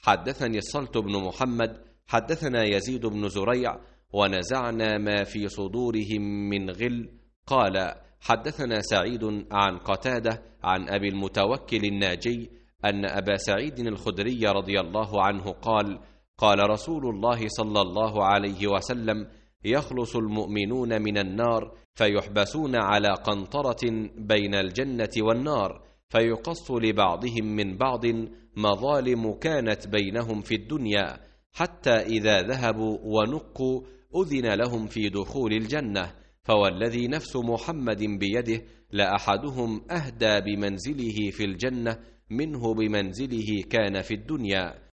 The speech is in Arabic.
حدثني الصلت بن محمد حدثنا يزيد بن زريع ونزعنا ما في صدورهم من غل. قال حدثنا سعيد عن قتادة عن أبي المتوكل الناجي أن أبا سعيد الخدري رضي الله عنه قال قال رسول الله صلى الله عليه وسلم يخلص المؤمنون من النار فيحبسون على قنطرة بين الجنة والنار فيقص لبعضهم من بعض مظالم كانت بينهم في الدنيا حتى إذا ذهبوا ونقوا أذن لهم في دخول الجنة. فوالذي نفس محمد بيده لأحدهم أهدى بمنزله في الجنة منه بمنزله كان في الدنيا.